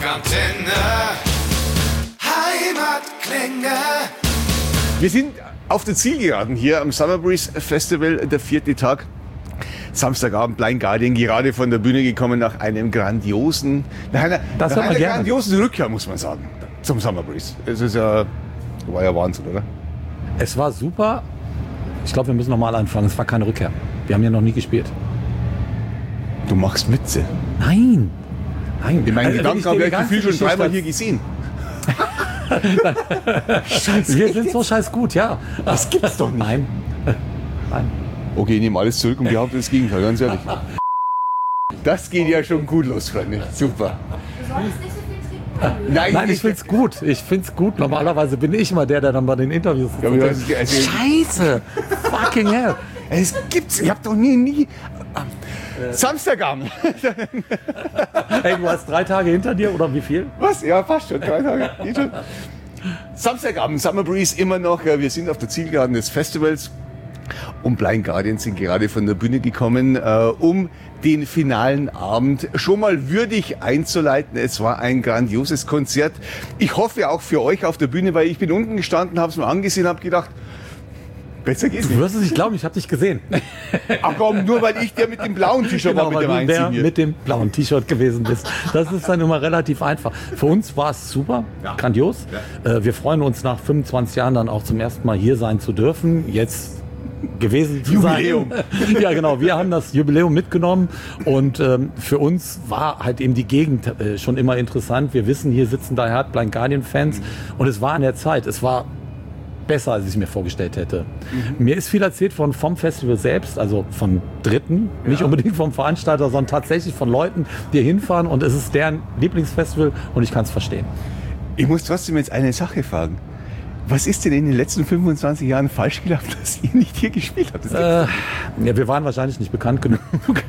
Rockantenne. Heimatklänge. Wir sind auf der Zielgeraden hier am Summer Breeze Festival, der 4. Tag. Samstagabend, Blind Guardian, gerade von der Bühne gekommen nach einer grandiosen Rückkehr, muss man sagen, zum Summer Breeze. Es ist war ja Wahnsinn, oder? Es war super. Ich glaube, wir müssen nochmal anfangen. Es war keine Rückkehr. Wir haben ja noch nie gespielt. Du machst Witze. Nein. In meinen Gedanken habe ich das Gefühl schon dreimal hier gesehen. Wir sind so scheiß gut, ja. Das gibt's doch nicht. Nein. Okay, ich nehme alles zurück und behaupte das Gegenteil, ganz ehrlich. Das geht ja schon gut los, Freunde. Super. Du solltest nicht so viel trinken. Nein, ich find's gut. Ich find's gut. Normalerweise bin ich immer der dann bei den Interviews Ja, aber Scheiße! Fucking hell! Es gibt's. Ich hab doch nie. Samstagabend. Hey, du hast 3 Tage hinter dir oder wie viel? Was? Ja, passt schon. 3 Tage. Samstagabend, Summer Breeze immer noch. Wir sind auf der Zielgeraden des Festivals. Und Blind Guardian sind gerade von der Bühne gekommen, um den finalen Abend schon mal würdig einzuleiten. Es war ein grandioses Konzert. Ich hoffe auch für euch auf der Bühne, weil ich bin unten gestanden, habe es mir angesehen, habe gedacht, besser geht's nicht. Du wirst es nicht glauben, ich habe dich gesehen. Ach komm, nur weil ich der mit dem blauen T-Shirt war mit dem weil du der Einziehen. mit dem blauen T-Shirt gewesen bist. Das ist dann immer relativ einfach. Für uns war es super, grandios. Ja. Wir freuen uns nach 25 Jahren dann auch zum ersten Mal hier sein zu dürfen. Jetzt gewesen zu Jubiläum. sein. Ja, genau. Wir haben das Jubiläum mitgenommen und für uns war halt eben die Gegend schon immer interessant. Wir wissen, hier sitzen Die Hard Blind Guardian Fans und es war an der Zeit. Es war besser, als ich es mir vorgestellt hätte. Mir ist viel erzählt vom Festival selbst, also von Dritten, nicht unbedingt vom Veranstalter, sondern tatsächlich von Leuten, die hier hinfahren und es ist deren Lieblingsfestival und ich kann es verstehen. Ich muss trotzdem jetzt eine Sache fragen. Was ist denn in den letzten 25 Jahren falsch gelaufen, dass ihr nicht hier gespielt habt? Ja, wir waren wahrscheinlich nicht bekannt genug.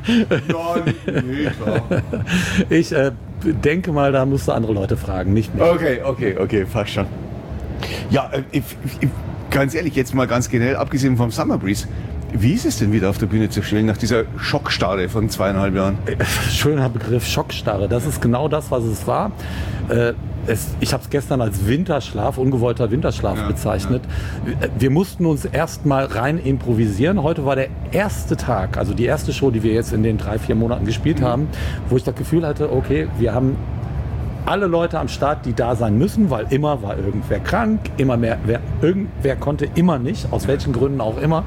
Ich denke mal, da musst du andere Leute fragen, nicht mich. Okay, fast schon. Ja, ganz ehrlich, jetzt mal ganz generell, abgesehen vom Summer Breeze, wie ist es denn wieder auf der Bühne zu stehen nach dieser Schockstarre von 2,5 Jahren? Schöner Begriff, Schockstarre. Das ist genau das, was es war. Ich habe es gestern als Winterschlaf, ungewollter Winterschlaf bezeichnet. Ja. Wir mussten uns erst mal rein improvisieren. Heute war der erste Tag, also die erste Show, die wir jetzt in den 3-4 Monaten gespielt haben, wo ich das Gefühl hatte, okay, wir haben alle Leute am Start, die da sein müssen, weil immer war irgendwer krank, irgendwer konnte immer nicht, aus welchen Gründen auch immer.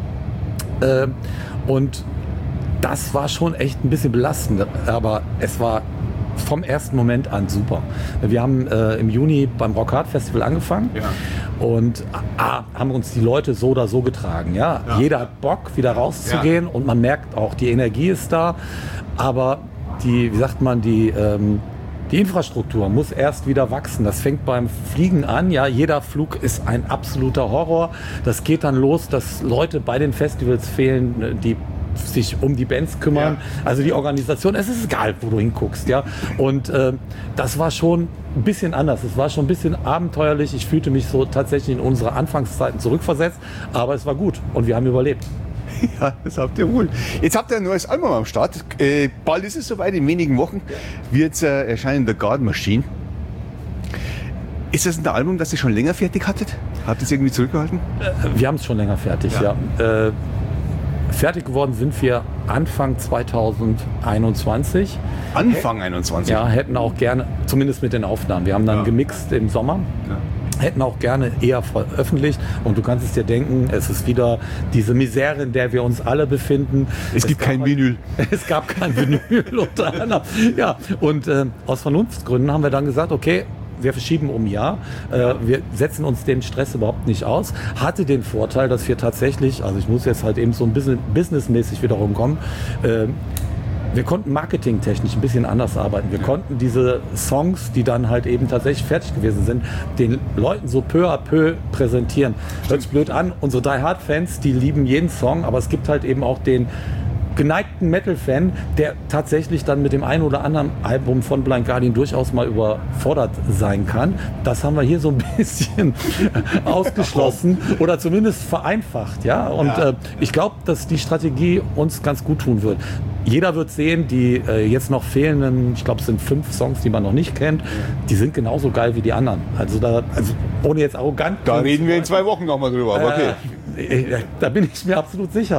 Und das war schon echt ein bisschen belastend, aber es war vom ersten Moment an super. Wir haben im Juni beim Rock Hard Festival angefangen und haben uns die Leute so oder so getragen. Ja? Jeder hat Bock, wieder rauszugehen und man merkt auch, die Energie ist da, aber die Infrastruktur muss erst wieder wachsen. Das fängt beim Fliegen an. Ja, jeder Flug ist ein absoluter Horror. Das geht dann los, dass Leute bei den Festivals fehlen, die sich um die Bands kümmern. Ja. Also die Organisation, es ist egal, wo du hinguckst. Ja? Und das war schon ein bisschen anders. Es war schon ein bisschen abenteuerlich. Ich fühlte mich so tatsächlich in unsere Anfangszeiten zurückversetzt. Aber es war gut und wir haben überlebt. Ja, das habt ihr wohl. Jetzt habt ihr ein neues Album am Start. Bald ist es soweit, in wenigen Wochen wird erscheinen The Garden Machine. Ist das ein Album, das ihr schon länger fertig hattet? Habt ihr es irgendwie zurückgehalten? Wir haben es schon länger fertig, ja. Fertig geworden sind wir Anfang 2021. Anfang 21? Ja, hätten auch gerne, zumindest mit den Aufnahmen. Wir haben dann gemixt im Sommer. Ja. Hätten auch gerne eher veröffentlicht und du kannst es dir denken, es ist wieder diese Misere, in der wir uns alle befinden. Es gibt kein Vinyl. Es gab kein Vinyl unter anderem. Ja, und aus Vernunftsgründen haben wir dann gesagt, okay, wir verschieben um ein Jahr. Wir setzen uns den Stress überhaupt nicht aus. Hatte den Vorteil, dass wir tatsächlich, also ich muss jetzt halt eben so ein bisschen businessmäßig wieder rumkommen, wir konnten marketingtechnisch ein bisschen anders arbeiten. Wir konnten diese Songs, die dann halt eben tatsächlich fertig gewesen sind, den Leuten so peu à peu präsentieren. Hört sich blöd an. Unsere Die Hard Fans, die lieben jeden Song, aber es gibt halt eben auch den geneigten Metal-Fan, der tatsächlich dann mit dem einen oder anderen Album von Blind Guardian durchaus mal überfordert sein kann. Das haben wir hier so ein bisschen ausgeschlossen oder zumindest vereinfacht. Ja? Und ich glaube, dass die Strategie uns ganz gut tun wird. Jeder wird sehen, die jetzt noch fehlenden, ich glaube, es sind 5 Songs, die man noch nicht kennt, die sind genauso geil wie die anderen. Also ohne jetzt arrogant. Da reden wir in 2 Wochen nochmal drüber, aber okay. Da bin ich mir absolut sicher.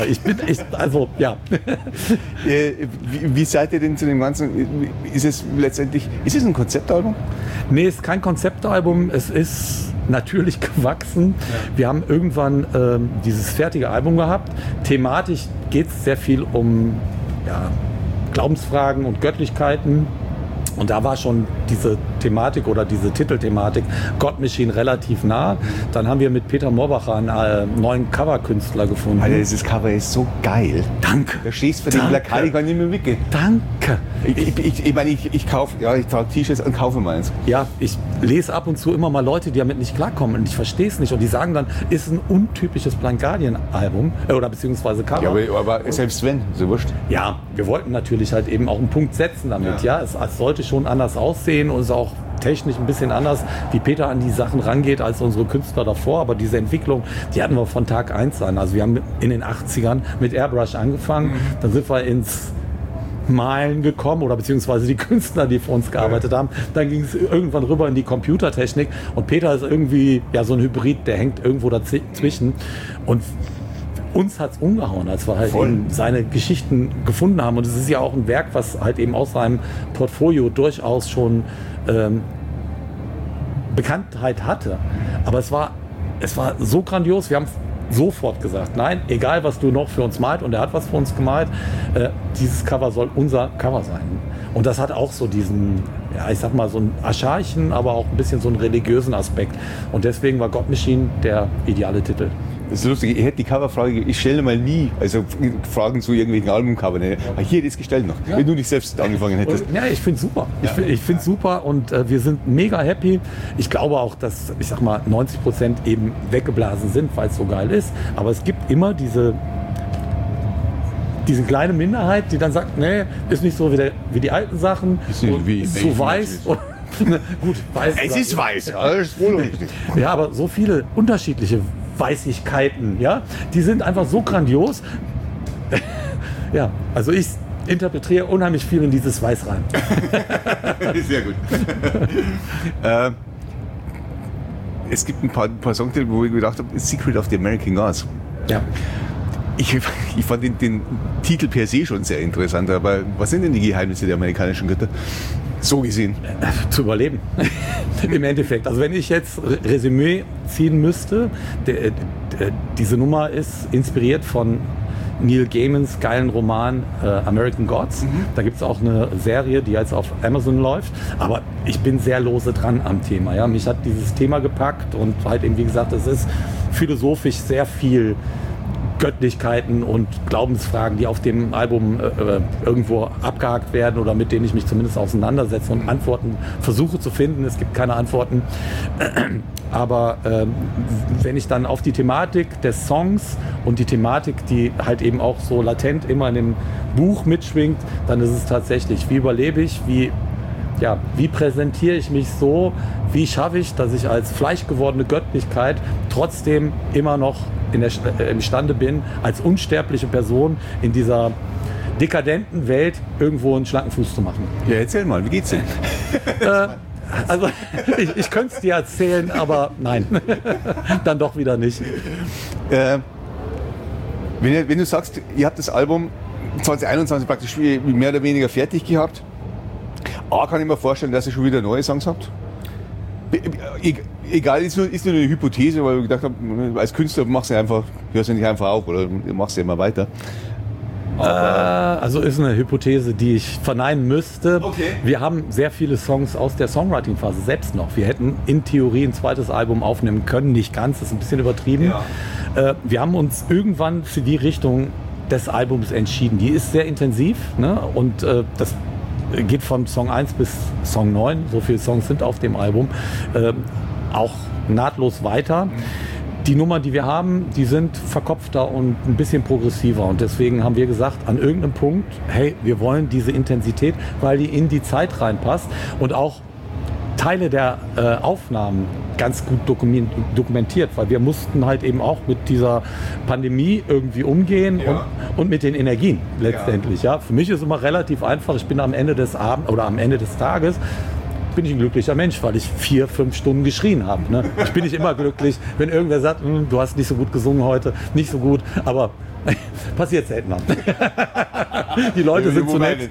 Wie seid ihr denn zu dem Ganzen? Ist es ein Konzeptalbum? Nee, es ist kein Konzeptalbum. Es ist natürlich gewachsen. Ja. Wir haben irgendwann dieses fertige Album gehabt. Thematisch geht es sehr viel um Glaubensfragen und Göttlichkeiten. Und da war schon diese Thematik oder diese Titelthematik God Machine relativ nah. Dann haben wir mit Peter Morbacher einen neuen Coverkünstler gefunden. Alter, dieses Cover ist so geil. Danke. Da stehst du für den Plakat, ich kann nicht mehr weggehen. Danke. Ich trage T-Shirts und kaufe meins. Ja, ich lese ab und zu immer mal Leute, die damit nicht klarkommen und ich verstehe es nicht. Und die sagen dann, ist ein untypisches Blind Guardian Album oder beziehungsweise Cover. Ja, aber selbst wenn, so wurscht. Ja, wir wollten natürlich halt eben auch einen Punkt setzen damit. Ja, es sollte schon anders aussehen und ist auch technisch ein bisschen anders, wie Peter an die Sachen rangeht als unsere Künstler davor. Aber diese Entwicklung, die hatten wir von Tag 1 an. Also wir haben in den 80ern mit Airbrush angefangen, dann sind wir ins Malen gekommen oder beziehungsweise die Künstler, die für uns gearbeitet haben. Dann ging es irgendwann rüber in die Computertechnik und Peter ist irgendwie so ein Hybrid, der hängt irgendwo dazwischen und uns hat es umgehauen, als wir halt eben seine Geschichten gefunden haben. Und es ist ja auch ein Werk, was halt eben aus seinem Portfolio durchaus schon Bekanntheit hatte. Aber es war so grandios, wir haben sofort gesagt, nein, egal was du noch für uns malt, und er hat was für uns gemalt, dieses Cover soll unser Cover sein. Und das hat auch so diesen, ich sag mal, so einen archaischen, aber auch ein bisschen so einen religiösen Aspekt. Und deswegen war God Machine der ideale Titel. Das ist lustig, ich hätte die Coverfrage, ich stelle mal nie, also Fragen zu irgendwelchen Albumcover. Aber hier hätte ich es gestellt noch, wenn du nicht selbst angefangen hättest. Ja, ich finde es super. Ich finde es super und wir sind mega happy. Ich glaube auch, dass, ich sag mal, 90% eben weggeblasen sind, weil es so geil ist. Aber es gibt immer diese kleine Minderheit, die dann sagt, nee, ist nicht so wie die alten Sachen, ist zu weiß. Gut, weiß. Es ist weiß. Ja, aber so viele unterschiedliche Weißigkeiten, die sind einfach so grandios. Ja, also ich interpretiere unheimlich viel in dieses Weiß rein. Sehr gut. Es gibt ein paar Songs, wo ich gedacht habe, Secret of the American Gods. Ja. Ich fand den Titel per se schon sehr interessant, aber was sind denn die Geheimnisse der amerikanischen Götter? So gesehen. Zu überleben. Im Endeffekt. Also wenn ich jetzt Resümee ziehen müsste, diese Nummer ist inspiriert von Neil Gaimans geilen Roman American Gods. Da gibt es auch eine Serie, die jetzt auf Amazon läuft. Aber ich bin sehr lose dran am Thema. Ja? Mich hat dieses Thema gepackt und halt eben, wie gesagt, es ist philosophisch sehr viel Göttlichkeiten und Glaubensfragen, die auf dem Album irgendwo abgehakt werden oder mit denen ich mich zumindest auseinandersetze und Antworten versuche zu finden. Es gibt keine Antworten. Aber wenn ich dann auf die Thematik des Songs und die Thematik, die halt eben auch so latent immer in dem Buch mitschwingt, dann ist es tatsächlich, wie überlebe ich, wie präsentiere ich mich so, wie schaffe ich, dass ich als fleischgewordene Göttlichkeit trotzdem immer noch imstande bin, als unsterbliche Person in dieser dekadenten Welt irgendwo einen schlanken Fuß zu machen. Ja, erzähl mal, wie geht's denn? Also ich könnte es dir erzählen, aber nein, dann doch wieder nicht. Wenn du sagst, ihr habt das Album 2021 praktisch mehr oder weniger fertig gehabt, kann ich mir vorstellen, dass ihr schon wieder neue Songs habt? Egal, ist nur eine Hypothese, weil ich gedacht habe, als Künstler hörst du nicht einfach auf oder machst du immer weiter. Also ist eine Hypothese, die ich verneinen müsste. Okay. Wir haben sehr viele Songs aus der Songwriting-Phase selbst noch. Wir hätten in Theorie ein zweites Album aufnehmen können, nicht ganz, das ist ein bisschen übertrieben. Ja. Wir haben uns irgendwann für die Richtung des Albums entschieden. Die ist sehr intensiv, ne? Und das geht von Song 1 bis Song 9, so viele Songs sind auf dem Album, auch nahtlos weiter. die Nummern, die wir haben, die sind verkopfter und ein bisschen progressiver. Und deswegen haben wir gesagt, an irgendeinem Punkt, hey, wir wollen diese Intensität, weil die in die Zeit reinpasst und auch Teile der Aufnahmen ganz gut dokumentiert, weil wir mussten halt eben auch mit dieser Pandemie irgendwie umgehen und mit den Energien letztendlich. Ja. Für mich ist immer relativ einfach, ich bin am Ende des Abends oder am Ende des Tages bin ich ein glücklicher Mensch, weil ich 4-5 Stunden geschrien habe. Ne? Ich bin nicht immer glücklich, wenn irgendwer sagt, du hast nicht so gut gesungen heute, nicht so gut, aber passiert seltener. Die Leute sind zu nett.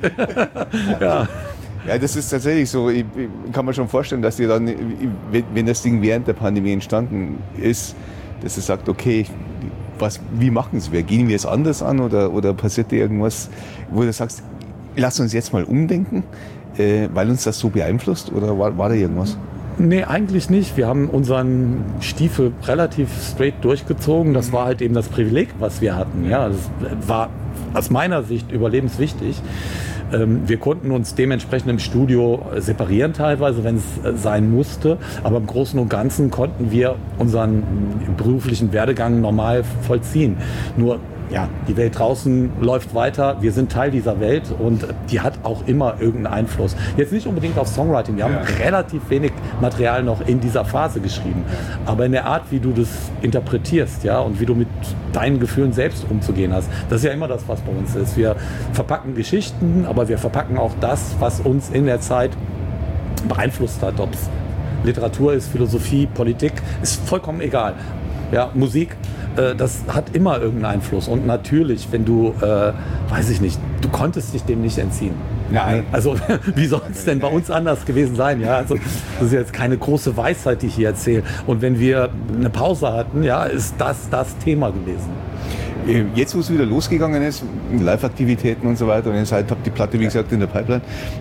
Ja. Ja, das ist tatsächlich so. Ich kann mir schon vorstellen, dass ihr dann, wenn das Ding während der Pandemie entstanden ist, dass ihr sagt, okay, wie machen es wir? Gehen wir es anders an oder passiert dir irgendwas, wo du sagst, lass uns jetzt mal umdenken, weil uns das so beeinflusst, oder war da irgendwas? Nee, eigentlich nicht. Wir haben unseren Stiefel relativ straight durchgezogen. Das war halt eben das Privileg, was wir hatten. Ja, das war aus meiner Sicht überlebenswichtig. Wir konnten uns dementsprechend im Studio separieren teilweise, wenn es sein musste. Aber im Großen und Ganzen konnten wir unseren beruflichen Werdegang normal vollziehen. Nur, ja, die Welt draußen läuft weiter. Wir sind Teil dieser Welt und die hat auch immer irgendeinen Einfluss. Jetzt nicht unbedingt auf Songwriting. Wir haben relativ wenig Material noch in dieser Phase geschrieben. Aber in der Art, wie du das interpretierst, ja, und wie du mit deinen Gefühlen selbst umzugehen hast. Das ist ja immer das, was bei uns ist. Wir verpacken Geschichten, aber wir verpacken auch das, was uns in der Zeit beeinflusst hat. Ob es Literatur ist, Philosophie, Politik, ist vollkommen egal. Ja, Musik, das hat immer irgendeinen Einfluss. Und natürlich, wenn du, weiß ich nicht, du konntest dich dem nicht entziehen. Nein. Also wie soll es denn bei uns anders gewesen sein? Ja, also das ist jetzt keine große Weisheit, die ich hier erzähle. Und wenn wir eine Pause hatten, ja, ist das Thema gewesen. Jetzt, wo es wieder losgegangen ist, Live-Aktivitäten und so weiter, und ihr seid, habt die Platte, wie gesagt, in der Pipeline,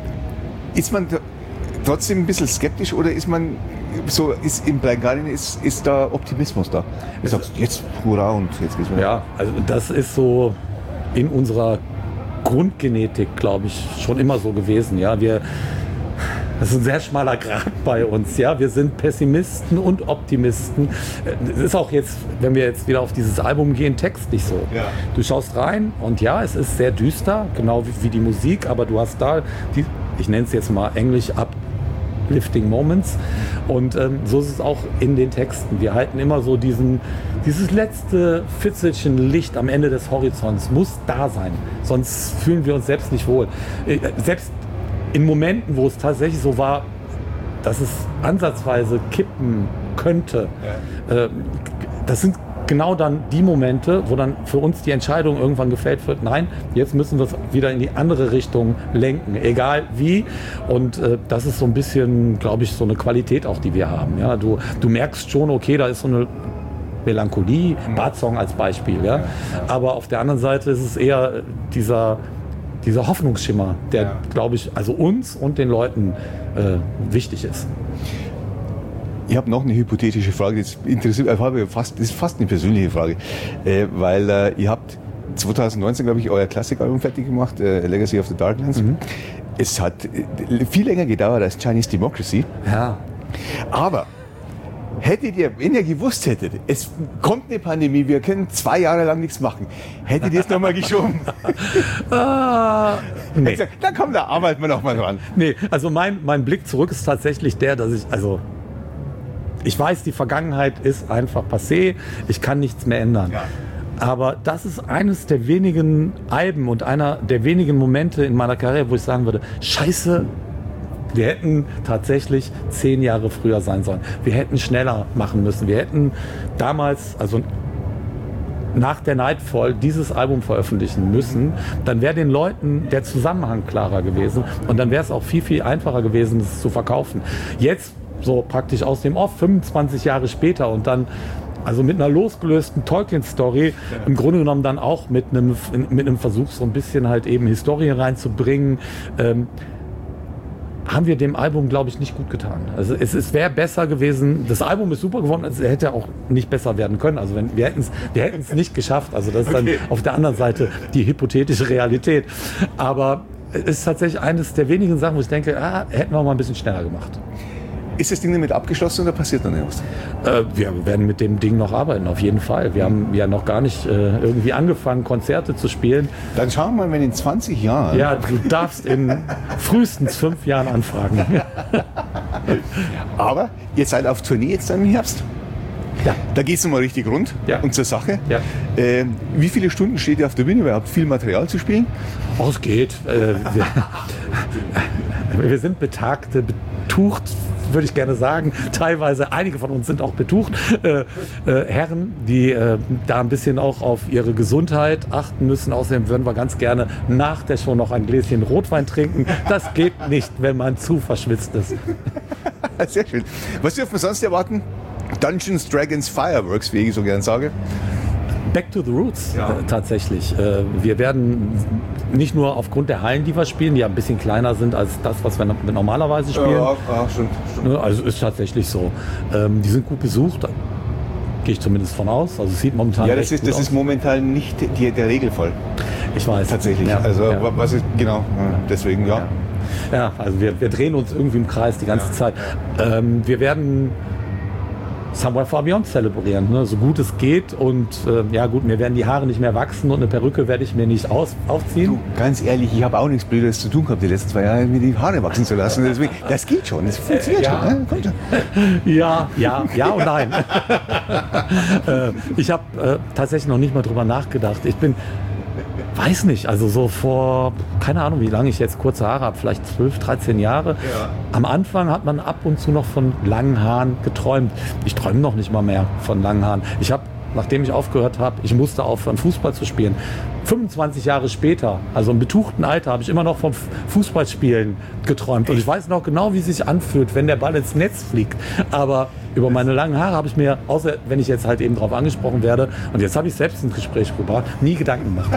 ist man trotzdem ein bisschen skeptisch oder ist man so, ist im Blind Guardian ist da Optimismus da? Du sagst, jetzt hurra und jetzt geht's wieder. Ja, also das ist so in unserer Grundgenetik, glaube ich, schon immer so gewesen. Ja, das ist ein sehr schmaler Grat bei uns. Ja, wir sind Pessimisten und Optimisten. Es ist auch jetzt, wenn wir jetzt wieder auf dieses Album gehen, textlich so. Ja. Du schaust rein und ja, es ist sehr düster, genau wie die Musik, aber du hast da ich nenne es jetzt mal Englisch, Uplifting Moments. Und so ist es auch in den Texten. Wir halten immer so dieses letzte Fitzelchen Licht am Ende des Horizonts muss da sein. Sonst fühlen wir uns selbst nicht wohl. Selbst in Momenten, wo es tatsächlich so war, dass es ansatzweise kippen könnte, das sind genau dann die Momente, wo dann für uns die Entscheidung irgendwann gefällt wird, nein, jetzt müssen wir es wieder in die andere Richtung lenken, egal wie. Und das ist so ein bisschen, glaube ich, so eine Qualität auch, die wir haben. Ja? Du merkst schon, okay, da ist so eine Melancholie, Bart-Song als Beispiel. Ja? Aber auf der anderen Seite ist es eher dieser Hoffnungsschimmer, der, glaube ich, also uns und den Leuten wichtig ist. Ich habe noch eine hypothetische Frage, das ist fast eine persönliche Frage, weil ihr habt 2019, glaube ich, euer Klassikalbum fertig gemacht, Legacy of the Darklands. Es hat viel länger gedauert als Chinese Democracy. Ja. Aber hättet ihr, wenn ihr gewusst hättet, es kommt eine Pandemie, wir können 2 Jahre lang nichts machen, hättet ihr es nochmal geschoben? Nee. Dann komm, da arbeiten wir noch mal dran. Nee, also mein Blick zurück ist tatsächlich der, dass ich weiß, die Vergangenheit ist einfach passé, ich kann nichts mehr ändern. Ja. Aber das ist eines der wenigen Alben und einer der wenigen Momente in meiner Karriere, wo ich sagen würde, scheiße, wir hätten tatsächlich 10 Jahre früher sein sollen. Wir hätten schneller machen müssen. Wir hätten damals, also nach der Nightfall, dieses Album veröffentlichen müssen. Dann wäre den Leuten der Zusammenhang klarer gewesen. Und dann wäre es auch viel, viel einfacher gewesen, das zu verkaufen. Jetzt so praktisch aus dem Off, 25 Jahre später und dann also mit einer losgelösten Tolkien-Story, im Grunde genommen dann auch mit einem Versuch, so ein bisschen halt eben Historie reinzubringen, haben wir dem Album, glaube ich, nicht gut getan. Also es wäre besser gewesen, das Album ist super geworden, es hätte auch nicht besser werden können. Also wir hätten es nicht geschafft, also das ist dann auf der anderen Seite die hypothetische Realität. Aber es ist tatsächlich eines der wenigen Sachen, wo ich denke, hätten wir mal ein bisschen schneller gemacht. Ist das Ding damit abgeschlossen oder passiert noch was? Wir werden mit dem Ding noch arbeiten, auf jeden Fall. Wir haben ja noch gar nicht irgendwie angefangen, Konzerte zu spielen. Dann schauen wir mal, wenn in 20 Jahren... Ja, du darfst in frühestens 5 Jahren anfragen. Aber ihr seid auf Tournee jetzt dann im Herbst. Ja. Da geht es nochmal richtig rund und zur Sache. Ja. Wie viele Stunden steht ihr auf der Bühne? Ihr habt viel Material zu spielen? Oh, es geht. Wir sind betagte, betucht, würde ich gerne sagen. Teilweise, einige von uns sind auch betucht. Herren, die da ein bisschen auch auf ihre Gesundheit achten müssen. Außerdem würden wir ganz gerne nach der Show noch ein Gläschen Rotwein trinken. Das geht nicht, wenn man zu verschwitzt ist. Sehr schön. Was dürfen wir sonst erwarten? Dungeons, Dragons, Fireworks, wie ich so gern sage. Back to the Roots, tatsächlich. Wir werden nicht nur aufgrund der Hallen, die wir spielen, die ja ein bisschen kleiner sind als das, was wir normalerweise spielen. Ja, stimmt. Also ist tatsächlich so. Die sind gut besucht, gehe ich zumindest von aus. Also es sieht momentan ja, das ist momentan nicht der Regelfall. Ich weiß. Tatsächlich. Ja, also was ist genau, deswegen ja. Ja, also wir drehen uns irgendwie im Kreis die ganze Zeit. Wir werden Somewhere Far Beyond zelebrieren, ne? So gut es geht. Und ja gut, mir werden die Haare nicht mehr wachsen und eine Perücke werde ich mir nicht aufziehen. Du, ganz ehrlich, ich habe auch nichts Blödes zu tun gehabt die letzten 2 Jahre, mir die Haare wachsen zu lassen. Deswegen, das geht schon, das funktioniert schon. Ne? Kommt schon. Ja und nein. Ich habe tatsächlich noch nicht mal drüber nachgedacht. Weiß nicht, also so vor, keine Ahnung, wie lange ich jetzt kurze Haare habe, vielleicht 12, 13 Jahre. Ja. Am Anfang hat man ab und zu noch von langen Haaren geträumt. Ich träume noch nicht mal mehr von langen Haaren. Ich habe, nachdem ich aufgehört habe, ich musste aufhören, Fußball zu spielen. 25 Jahre später, also im betuchten Alter, habe ich immer noch vom Fußballspielen geträumt. Und ich weiß noch genau, wie es sich anfühlt, wenn der Ball ins Netz fliegt. Aber über meine langen Haare habe ich mir, außer wenn ich jetzt halt eben drauf angesprochen werde, und jetzt habe ich selbst ins Gespräch gebracht, nie Gedanken gemacht.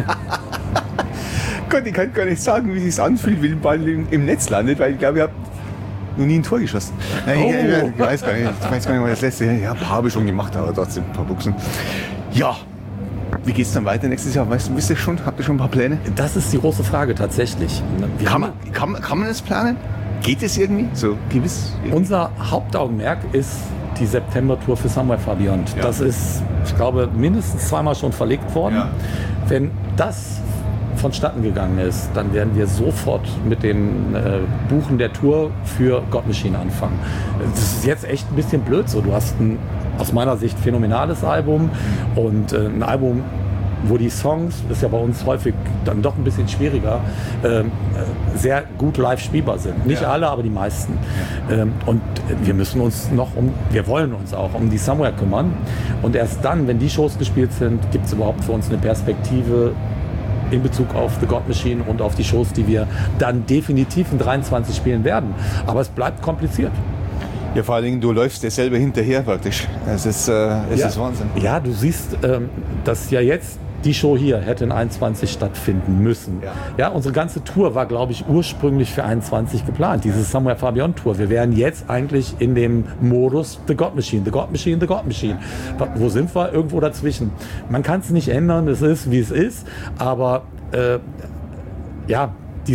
Gott, ich kann gar nicht sagen, wie es sich anfühlt, wenn der Ball im Netz landet, weil ich glaube, ich habe noch nie ein Tor geschossen. Ich weiß gar nicht, mal das letzte. Ja, ein paar habe ich schon gemacht, aber trotzdem ein paar Buchsen. Ja. Wie geht es dann weiter nächstes Jahr? Wisst ihr schon? Habt ihr schon ein paar Pläne? Das ist die große Frage tatsächlich. Kann man das planen? Geht es irgendwie? So gewiss? Irgendwie? Unser Hauptaugenmerk ist die September-Tour für Somewhere Far Beyond. Ja. Das ist, ich glaube, mindestens 2-mal schon verlegt worden. Ja. Wenn das vonstatten gegangen ist, dann werden wir sofort mit dem Buchen der Tour für God Machine anfangen. Das ist jetzt echt ein bisschen blöd so. Du hast ein, aus meiner Sicht, phänomenales Album und ein Album, wo die Songs, das ist ja bei uns häufig dann doch ein bisschen schwieriger, sehr gut live spielbar sind. Nicht alle, aber die meisten. Und wir müssen uns wir wollen uns auch um die Somewhere kümmern. Und erst dann, wenn die Shows gespielt sind, gibt es überhaupt für uns eine Perspektive in Bezug auf The God Machine und auf die Shows, die wir dann definitiv in 23 spielen werden. Aber es bleibt kompliziert. Ja, vor allen Dingen, du läufst dir selber hinterher praktisch. Es ist Wahnsinn. Ja, du siehst, dass ja jetzt die Show hier hätte in 21 stattfinden müssen. Ja, unsere ganze Tour war, glaube ich, ursprünglich für 21 geplant, diese Somewhere Far Beyond Tour. Wir wären jetzt eigentlich in dem Modus The God Machine, The God Machine, The God Machine. Wo sind wir? Irgendwo dazwischen. Man kann es nicht ändern, es ist, wie es ist, aber ja,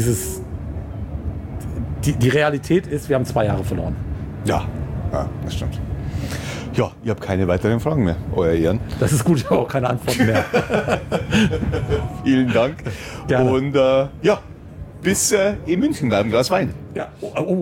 die Realität ist, wir haben 2 Jahre verloren. Ja, das stimmt. Ja, ich habe keine weiteren Fragen mehr, Euer Ehren. Das ist gut, ich habe auch keine Antwort mehr. Vielen Dank. Gerne. Und bis in München bleiben, Glas Wein. Ja.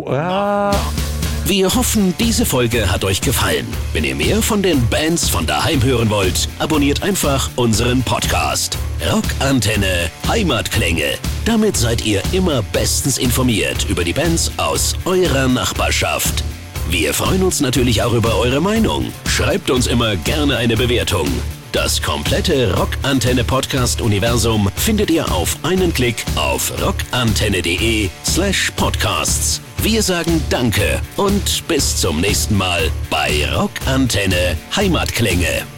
Wir hoffen, diese Folge hat euch gefallen. Wenn ihr mehr von den Bands von daheim hören wollt, abonniert einfach unseren Podcast. Rockantenne Heimatklänge. Damit seid ihr immer bestens informiert über die Bands aus eurer Nachbarschaft. Wir freuen uns natürlich auch über eure Meinung. Schreibt uns immer gerne eine Bewertung. Das komplette Rockantenne-Podcast-Universum findet ihr auf einen Klick auf rockantenne.de/podcasts. Wir sagen Danke und bis zum nächsten Mal bei Rockantenne Heimatklänge.